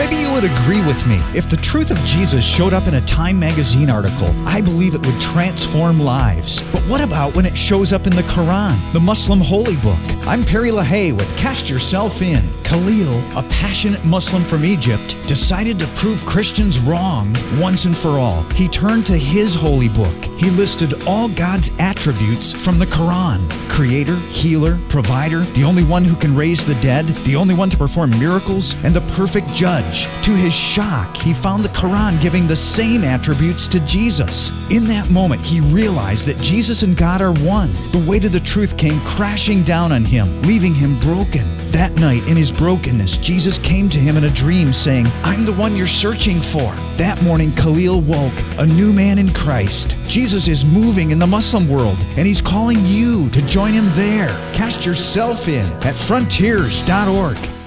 Maybe you would agree with me. If the truth of Jesus showed up in a Time magazine article, I believe it would transform lives. But what about when it shows up in the Quran, the Muslim holy book? I'm Perry LaHaye with Cast Yourself In. Khalil, a passionate Muslim from Egypt, decided to prove Christians wrong once and for all. He turned to his holy book. He listed all God's attributes from the Quran: creator, healer, provider, the only one who can raise the dead, the only one to perform miracles, and the perfect judge. To his shock, he found the Quran giving the same attributes to Jesus. In that moment, he realized that Jesus and God are one. The weight of the truth came crashing down on him, leaving him broken. That night, in his brokenness, Jesus came to him in a dream saying, "I'm the one you're searching for." That morning, Khalil woke, a new man in Christ. Jesus is moving in the Muslim world, and he's calling you to join him there. Cast yourself in at frontiers.org.